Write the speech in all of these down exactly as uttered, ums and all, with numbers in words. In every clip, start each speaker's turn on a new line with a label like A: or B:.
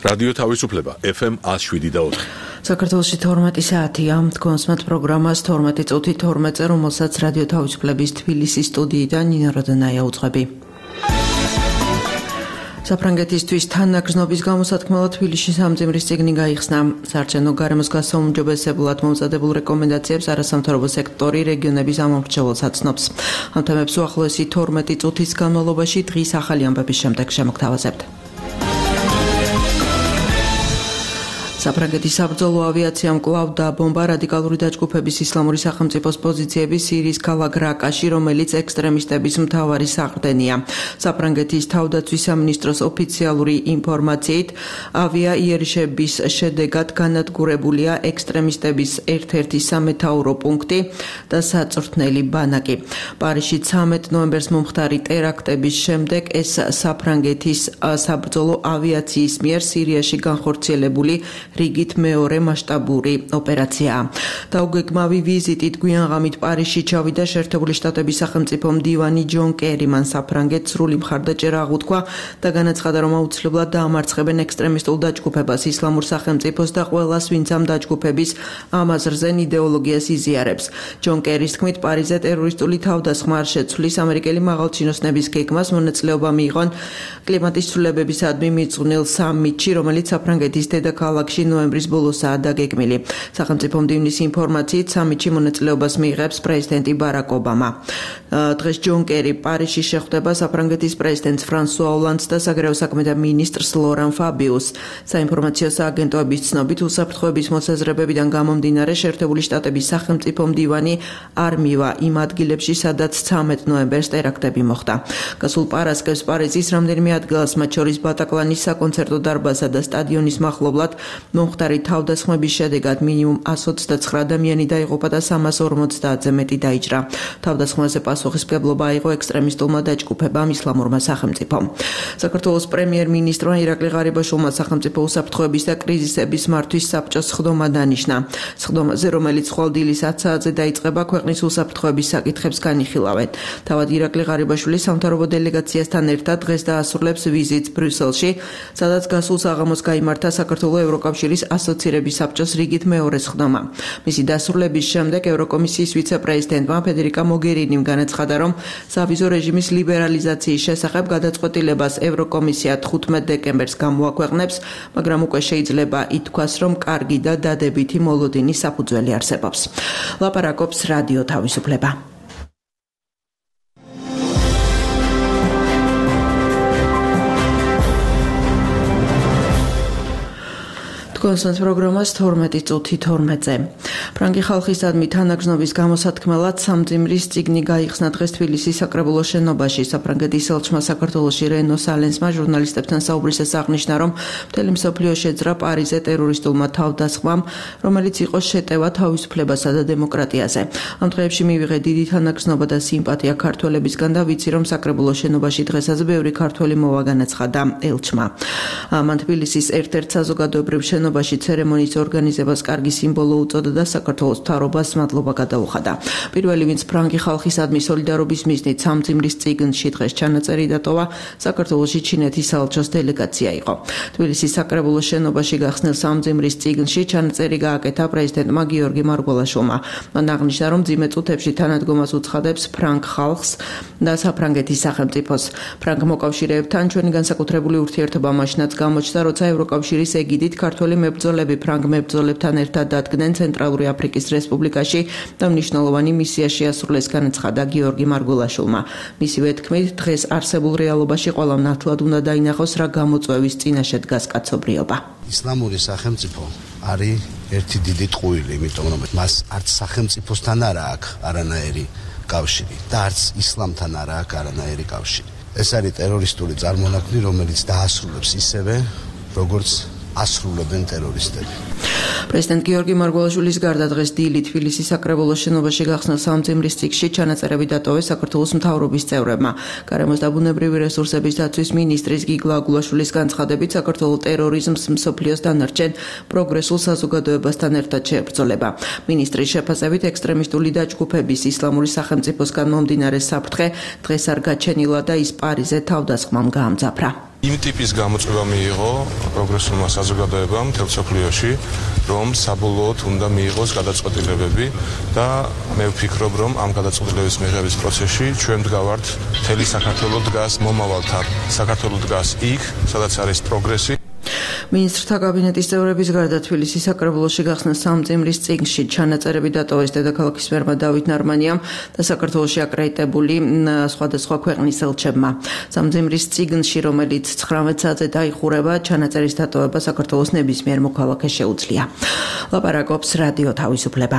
A: რადიო თავისუფლება ეფ ემ one oh seven და four.
B: საქართველოში თორმეტი საათია. თქვენსმათ პროგრამას თორმეტი წუთი თორმეტზე, რომელსაც რადიო თავისუფლების თბილისის სტუდიიდან ნინო როდონაია უძღვები. საფრანგეთისთვის თანაგრძნობის გამოსათქმელად თბილისში სამძიმრის წიგნი გაიხსნა. საარჩევნო გარემოს გასაუმჯობესებლად მომზადებულ რეკომენდაციებს არასამთავრობო სექტორი რეგიონების ამომრჩეველს აცნობს. ამ თემებს უახლოესი თორმეტი წუთის განმავლობაში დღის ახალი ამბების შემდეგ შემოგთავაზებთ. საფრანგეთის საბრძოლო ავიაციამ კვლავ დაბომბა რადიკალური დაჯგუფების ისლამური სახელმწიფოს პოზიციები სირიის ქალაქ რაკაში, რომელიც ექსტრემისტების მთავარი საყრდენია. საფრანგეთის თავდაცვის სამინისტროს ოფიციალური ინფორმაციით, ავიაიერიშების შედეგად განადგურებულია ექსტრემისტების ერთ-ერთი სამეთაურო პუნქტი და საწვრთნელი ბანაკი. პარიზში ცამეტ ნოემბერს მომხდარი ტერაქტების შემდეგ ეს საფრანგეთის საბრძოლო ავიაციის მიერ სირიაში განხორციელებული რიგით მეორე მასშტაბური ოპერაციაა. დაუგეგმავი ვიზიტით გვიანღამით პარიზში ჩავიდა შეერთებული შტატების სახელმწიფო მდივანი ჯონ კერი. მან საფრანგეთს სრული მხარდაჭერა აღუთქვა და განაცხადა, რომ აუცილებლად დაამარცხებენ ექსტრემისტულ დაჯგუფებას, ისლამურ სახელმწიფოს და ყველას, ვინც ამ დაჯგუფების ამაზრზე იდეოლოგიას იზიარებს. ჯონ კერის თქმით, პარიზზე ტერორისტული თავდასხმა არ შეცვლის. ამერიკელი მაღალჩინოსნების გეგმას მონაწილეობა მიიღონ კლიმატის ცვლილებებისადმი მიძღვნილ სამიტში, რომელიც საფრანგეთის დედაქალაქში ნოემბრის ბოლოსაა დაგეგმილი. სახელმწიფო მდივნის ინფორმაციით, სამიტში მონაწილეობას მიიღებს პრეზიდენტი ბარაკ ობამა. დღეს ჯონ კერი პარიზში შეხვდება საფრანგეთის პრეზიდენტს ფრანსუა ოლანდს და საგარეო საქმეთა მინისტრს ლორან ფაბიუსს. საინფორმაციო სააგენტოების ცნობით, უსაფრთხოების მოსაზრებებიდან გამომდინარე, შეერთებული შტატების სახელმწიფო მდივანი არ მივა იმ ადგილებში, სადაც ცამეტ ნოემბერს ტერაქტები მოხდა. გასულ პარასკევს პარიზის რამდენიმე ადგილას, მათ შორის ბატაკლანის საკონცერტო დარბაზსა და სტადიონის მახლობლად მომხდარი თავდასხმების შედეგად მინიმუმ one hundred twenty-nine ადამიანი დაიღუპა და სამას ორმოცდაათზე მეტი დაიჭრა. თავდასხმაზე პასუხისმგებლობა აიღო ექსტრემისტულმა დაჯგუფებამ ისლამურმა სახელმწიფომ. საქართველოს პრემიერ-მინისტრმა ირაკლი ღარიბაშვილმა სახელმწიფო უსაფრთხოების და კრიზისების მართვის საბჭოს სხდომა დანიშნა. სხდომაზე, რომელიც ხვალდილის ათი საათზე დაიწყება, ქვეყნის უსაფრთხოების საკითხებს განიხილავენ. თავად ირაკლი ღარიბაშვილი სამთავრობო დელეგაციასთან ერთად დღეს დაასრულებს ვიზიტს ბრიუსელში, სადაც გასულ საღამოს გაიმართა საქართველოს ევროკავშირის ასოცირების საბჭოს რიგით მეორე სხდომა. მისი დასრულების შემდეგ ევროკომისიის ვიცე-პრეზიდენტმა ფედერიკა მოგერინიმ განაცხადა, რომ სავიზო რეჟიმის ლიბერალიზაციის შესახებ გადაწყვეტილებას ევროკომისია თხუთმეტ დეკემბერს გამოაქვეყნებს, მაგრამ უკვე შეიძლება ითქვას, რომ კარგი და დადებითი მოლოდინის საფუძველი არსებობს. ლაპარაკობს რადიო თავისუფლება. თქვენს პროგრამას თორმეტი წუთი თორმეტზე. ფრანგი ხალხისადმი თანაგრძნობის გამოსათქმელად სამძიმრის წიგნი გაიხსნა დღეს თბილისის საკრებულო შენობაში. საფრანგეთის ელჩმა საქართველოში რენო სალენსმა ჟურნალისტებთან საუბრისას აღნიშნა, რომ მთელი მსოფლიო შეძრა პარიზზე ტერორისტულმა თავდასხმამ, რომელიც იყო შეტევა თავისუფლებასა და დემოკრატიაზე. ამ დღეებში მივიღე დიდი თანაგრძნობა და სიმპათია ქართველებისგან და ვიცი, რომ საკრებულო შენობაში დღესაც ბევრი ქართველი მოვა, განაცხადა ელჩმა. მან თბილისის ერთ-ერთ საზოგადოებრივ შენობაში ცერემონიის ორგანიზებას კარგი სიმბოლო უწოდა და საქართველოს მთავრობას მადლობა გადაუხადა. პირველი, ვინც ფრანგი ხალხისადმი სოლიდარობის მიზნით სამძიმრის წიგნში დღეს ჩანაწერი დატოვა, საქართველოში ჩინეთის საელჩოს დელეგაცია იყო. თბილისის საკრებულო შენობაში გახსნილ სამძიმრის წიგნში ჩანაწერი გააკეთა პრეზიდენტმა გიორგი მარგველაშვილმა. მან აღნიშნა, რომ მძიმე წუთებში თანადგომას უცხადებს ფრანგ ხალხს და საფრანგეთის სახელმწიფოს. ფრანგ მოკავშირეებთან ჩვენი განსაკუთრებული ურთიერთობა მაშინაც გამოჩნდა, როცა ევროკავშირის ეგიდით ქართველი მებრძოლები ფრანგ მებრძოლებთან ერთად დადგნენ ცენტრალური აფრიკის რესპუბლიკაში და მნიშვნელოვანი მისია შეასრულეს, განაცხადა გიორგი მარგველაშვილმა. მისივე თქმით, დღეს არსებულ რეალობაში ყველამ ნათლად უნდა დაინახოს, რა გამოწვევის წინაშე დგას კაცობრიობა.
C: ისლამური სახელმწიფო არის ერთი დიდი ტყუილი, იმიტომ რომ მას არც სახელმწიფოსთან არა აქვს არანაირი კავშირი და არც ისლამთან არა აქვს არანაირი კავშირი. ეს არის ტერორისტული წარმონაქმნი, რომელიც დაასრულებს ისევე, როგორც ასრულებენ ტერორისტები.
B: პრეზიდენტ გიორგი მარგველაშვილის გარდა დღეს დილით თბილისის საკრებულო შენობაში გახსნილ სამძიმრის წიგნში ჩანაწერები დატოვეს საქართველოს მთავრობის წევრებმა. გარემოს და ბუნებრივი რესურსების დაცვის მინისტრის გიგლა აგულაშვილის განცხადებით, საქართველოს ტერორიზმს მსოფლიოს დანარჩენ პროგრესულ საზოგადოებასთან ერთად შეებრძოლება. მინისტრის შეფასებით, ექსტრემისტული დაჯგუფების ისლამური სახელმწიფოსგან მომდინარე საფრთხე დღეს არ გაჩენილა და ის პარიზზე თავდასხმამ გაამძაფრა.
D: იმ ტიპის გამოწვევა მიიღო პროგრესულმა საზოგადოებამ მთელ მსოფლიოში, რომ საბოლოოდ უნდა მიიღოს გადაწყვეტილებები და მე ვფიქრობ, რომ ამ გადაწყვეტილების მიღების პროცესში ჩვენ ვდგავართ მთელი საქართველო დგას მომავალთან. საქართველო დგას იქ, სადაც არის პროგრესი.
B: მინისტრთა კაბინეტის წევრების გარდა თბილისის საკრებულოში გახსნა სამწიმრის წიგნში ჩანაწერები დატოვეს დედაქალაქის მერმა დავით ნარმანიამ და საქართველოში აკრედიტებული სხვადასხვა ქვეყნის ელჩებმა. სამწიმრის წიგნში, რომელიც ცხრამეტ საათზე დაიხურება, ჩანაწერის დატოვება საქართველოს ნებისმიერ მოქალაქეს შეუძლია. ლაპარაკობს რადიო თავისუფლება.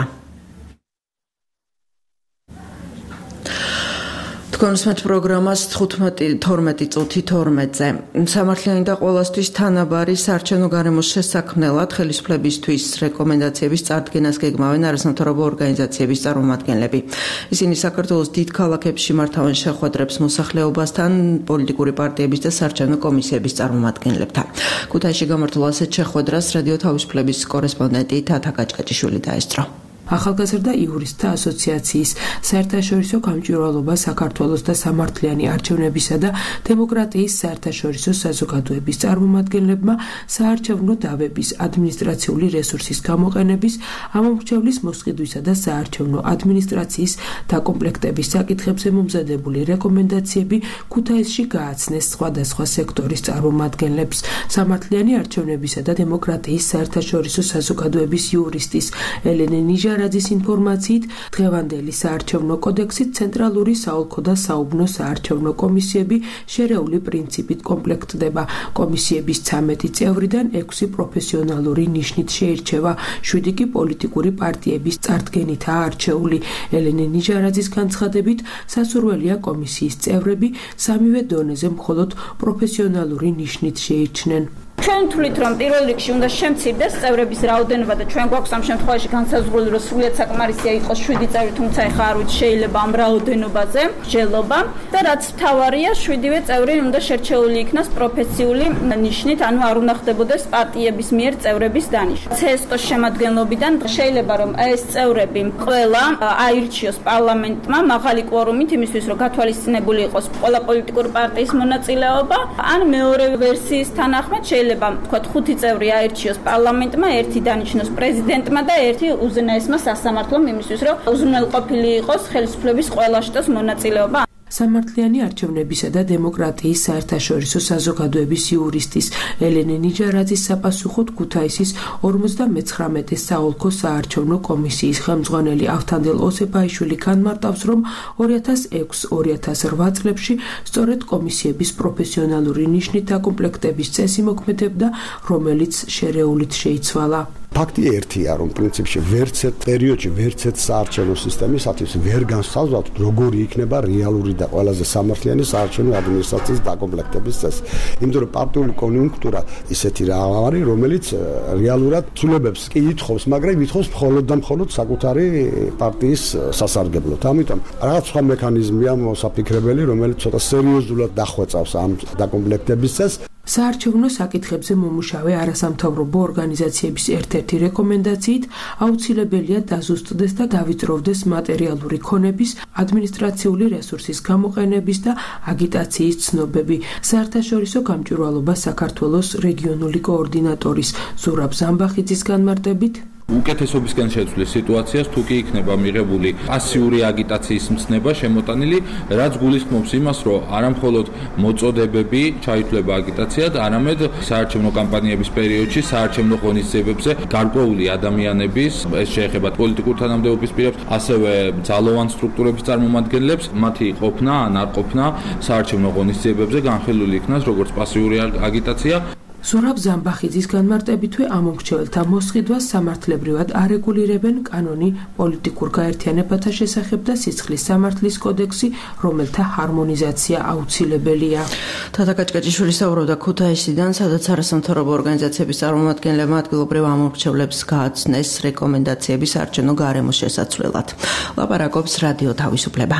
B: კონსმეთ პროგრამას თორმეტი წუთი თორმეტზე. სამართლიანი და ყველასთვის თანაბარი საარჩევნო გარემოს შესაქმნელად ხელისუფლებისთვის რეკომენდაციების წარდგენას გეგმავენ არასამთავრობო ორგანიზაციების წარმომადგენლები. ისინი საქართველოს დიდ ქალაქებში მართავენ შეხვედრებს მოსახლეობასთან, პოლიტიკური პარტიების და საარჩევნო კომისიების წარმომადგენლებთან. ქუთაისში გამართულ ასეთ შეხვედრას რადიო თავისუფლების კორესპონდენტი თათა გაჭკაჭიშვილი დაესწრო.
E: ახალგაზრდა იურისტთა ასოციაციის საერთაშორისო გამჭვირვალობა საქართველოს და სამართლიანი არჩევნებისა და დემოკრატიის საერთაშორისო საზოგადოების წარმომადგენლებმა საარჩევნო დავების ადმინისტრაციული რესურსის გამოყენების, ამომრჩევლის მოსყიდვისა და საარჩევნო ადმინისტრაციის დაკომპლექტების საკითხებზე მომზადებული რეკომენდაციები ქუთაისში გააცნეს სხვადასხვა სექტორის წარმომადგენლებს. სამართლიანი არჩევნებისა და დემოკრატიის საერთაშორისო საზოგადოების იურისტის ელენე ნიჟა რაძის ინფორმაციით, დღევანდელი საარჩევნო კოდექსით ცენტრალური საოლქო და საუბნო საარჩევნო კომისიები შერეული პრინციპით კომპლექტდება. კომისიების ცამეტი წევრიდან ექვსი პროფესიონალური ნიშნით შეირჩევა, შვიდი კი პოლიტიკური პარტიების წარდგენითაა არჩეული. ელენე ნიჟარაძის განცხადებით, სასურველია კომისიის წევრები სამივე დონეზე მხოლოდ პროფესიონალური ნიშნით შეირჩნენ.
F: ჩვენ ვთვლით, რომ პირველ რიგში უნდა შემცირდეს წევრების რაოდენობა და ჩვენ გვაქვს ამ შემთხვევაში განსაზღვრული, რომ სრულიად საკმარისია იყოს შვიდი წევრი, თუმცა ეხლა არ ვიცი შეიძლება ამ რაოდენობაზე მსჯელობა და რაც მთავარია, შვიდივე წევრი უნდა შერჩეული იქნას პროფესიული ნიშნით, ანუ არ უნდა ხდებოდეს პარტიების მიერ წევრების დანიშვნა. ცესკოს შემადგენლობიდან შეიძლება რომ ეს წევრები ყველა აირჩიოს პარლამენტმა მაღალი კვორუმით იმისთვის, რომ გათვალისწინებული იყოს ყველა პოლიტიკური პარტიის მონაწილეობა, ან მეორე ვერსიის თანახმად შეიძლება თქვა ხუთი წევრი აირჩიოს პარლამენტმა, ერთი დანიშნოს პრეზიდენტმა და ერთი უზენაესმა სასამართლომ იმისთვის, რომ უზრუნველყოფილი იყოს ხელისუფლების ყველა შტოს მონაწილეობა.
E: სამართლიანი არჩევნებისა და დემოკრატიის საერთაშორისო საზოგადოების იურისტის ელენე ნიჟარაძის sapasუხოდ ქუთაისის ორმოცდამეცხრამეტე საოლქო საარჩევნო კომისიის ხელმძღვანელი ავთანდილ ოსეფაიშვილი განმარტავს, რომ ორი ათას ექვსი ორი ათას რვა წლებში სწორედ კომისიების პროფესიონალური ნიშნით დაკომპლექტების წესი მოქმედებდა, რომელიც შერეულით შეიცვალა.
C: ფაქტი ერთია, რომ პრინციპში ვერცეთ პერიოდში ვერცეთ საარჩევნო სისტემისათვის ვერ განსაზღვრავთ, როგორი იქნება რეალური და ყველაზე სამართლიანი საარჩევნო ადმინისტრაციის დაკომპლექტების წესი. იმიტომ რომ პარტიული კონიუნქტურა ისეთი რა არის, რომელიც რეალურად ცვლილებებს კი ითხოვს, მაგრამ ითხოვს მხოლოდ და მხოლოდ საკუთარი პარტიის სასარგებლოდ. ამიტომ რაღაც სხვა მექანიზმია მოსაფიქრებელი, რომელიც ცოტა სერიოზულად დახვეწავს ამ დაკომპლექტების წესს.
E: საარჩევნო საკითხებზე მომუშავე არასამთავრობო ორგანიზაციების ერთ-ერთი რეკომენდაციით აუცილებელია დაზუსტდეს და დავიწროვდეს მატერიალური ქონების, ადმინისტრაციული რესურსის გამოყენების და აგიტაციის ცნობები. საერთაშორისო გამჭვირვალობა საქართველოს რეგიონული კოორდინატორის ზურაბ ზამბახიძის განმარტებით,
G: უკეთესობისკენ შეცვლის სიტუაციას თუ კი იქნება მიღებული პასიური აგიტაციის მცნება შემოტანილი, რაც გულისხმობს იმას, რომ არა მხოლოდ მოწოდებები ჩაითვლება აგიტაციად, არამედ საარჩევნო კამპანიების პერიოდში საარჩევნო ღონისძიებებზე გარკვეული ადამიანების, ეს შეეხება პოლიტიკურ თანამდებობის პირებს, ასევე ძალოვან სტრუქტურების წარმომადგენლებს, მათი ყოფნა ან არ ყოფნა საარჩევნო ღონისძიებებზე განხილული იქნას როგორც პასიური აგიტაცია.
E: ზურაბ ზამბახიძის განმარტებითვე ამომრჩეველთა მოსყიდვას სამართლებრივად არეგულირებენ კანონი პოლიტიკურ გაერთიანებათა შესახებ და სიცხლის სამართლის კოდექსი, რომელთა ჰარმონიზაცია აუცილებელია.
B: თათა გაჭკაჭიშვილი საუბრობდა ქუთაისიდან, სადაც არასამთავრობო ორგანიზაციების წარმომადგენლებმა ადგილობრივ ამომრჩევლებს გააცნეს რეკომენდაციების საარჩევნო გარემოს შესაცვლელად. ლაპარაკობს რადიო თავისუფლება.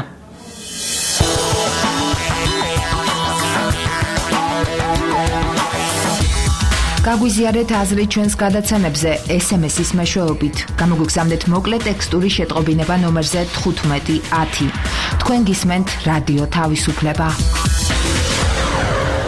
H: გაგვიზიარეთ აზრი ჩვენს გადაცემებზე ეს ემ ეს-ის მეშვეობით. გამოგვიგზავნეთ მოკლე ტექსტური შეტყობინება ნომერზე თხუთმეტი ათი. თქვენ გისმენთ რადიო თავისუფლება.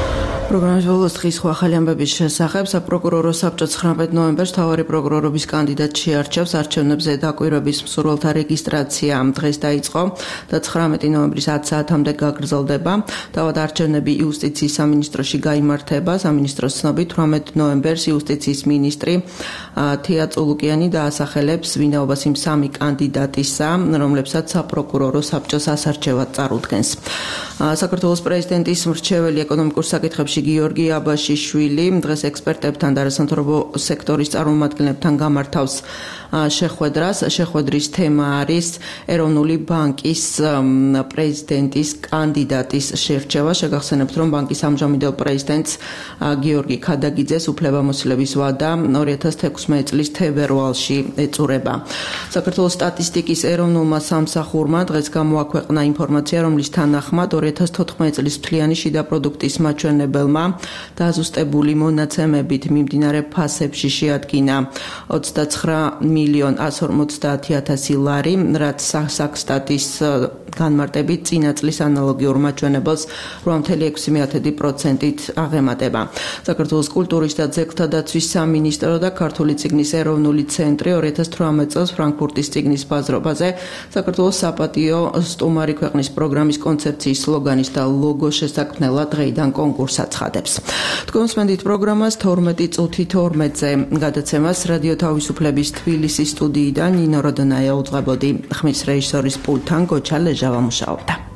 B: პროგრამის ბოლოს დღის სხვა ახალი ამბების შესახებ საპროკურორო საბჭო ცხრამეტ ნოემბერს მთავარი პროკურორობის კანდიდატს შეარჩევს. არჩევნებზე დაკვირვების მსურველთა რეგისტრაცია დღეს დაიწყო და ცხრამეტი ნოემბრის ათ საათამდე გაგრძელდება. თავად არჩევნები იუსტიციის სამინისტროში გაიმართება. სამინისტროს ცნობით თვრამეტ ნოემბერს იუსტიციის მინისტრი თია წულუკიანი დაასახელებს ვინაობას იმ სამი კანდიდატისა, რომლებსაც საპროკურორო საბჭოს ასარჩევად წარუდგენს. საქართველოს პრეზიდენტის მრჩეველი ეკონომიკურ საკითხებში გიორგი აბაშიშვილი დღეს ექსპერტებთან და არასამთავრობო სექტორის წარმომადგენლებთან გამართავს შეხვედრას. შეხვედრის თემა არის ეროვნული ბანკის პრეზიდენტის კანდიდატის შერჩევა. შეგახსენებთ, რომ ბანკის ამჟამინდელ პრეზიდენტს გიორგი ქადაგიძეს უფლებამოსილების ვადა ორი ათას თექვსმეტი წლის თებერვალში ეწურება. საქართველოს სტატისტიკის ეროვნულმა სამსახურმა დღეს გამოაქვეყნა ინფორმაცია, რომლის თანახმად ორი ათას თოთხმეტი წლის მთლიანი შიდა პროდუქტის მაჩვენებელმა დაზუსტებული მონაცემებით მიმდინარე ფასებში შეადგინა ოცდაცხრა მილიონ ასი ორმოცდაათი ათასი ლარი, რაც საქსტატის განმარტებით წინა წლის ანალოგიურ მაჩვენებელს რვა კoma ექვსი პროცენტით აღემატება. საქართველოს კულტურის და ძეგლთა დაცვის სამინისტრო და ქართული წიგნის ეროვნული ცენტრი ორი ათას თვრამეტ წელს ფრანკფურტის წიგნის ბაზრობაზე საქართველოს საპატიო სტუმარი ქვეყნის პროგრამის კონცეფციის სლოგანის და ლოგოს შესაქმნელად დღეიდან კონკურსს აცხადებს. თქვენ მსმენთ პროგრამას თორმეტი წუთით ორმეტზე. გადაცემას რადიო თავისუფლების თბილისის სტუდიიდან ნინო როდონაია უძღვებოდი. ხმის რეჟისორის პულტთან გოჩა ლეჟავა მუშაობდა.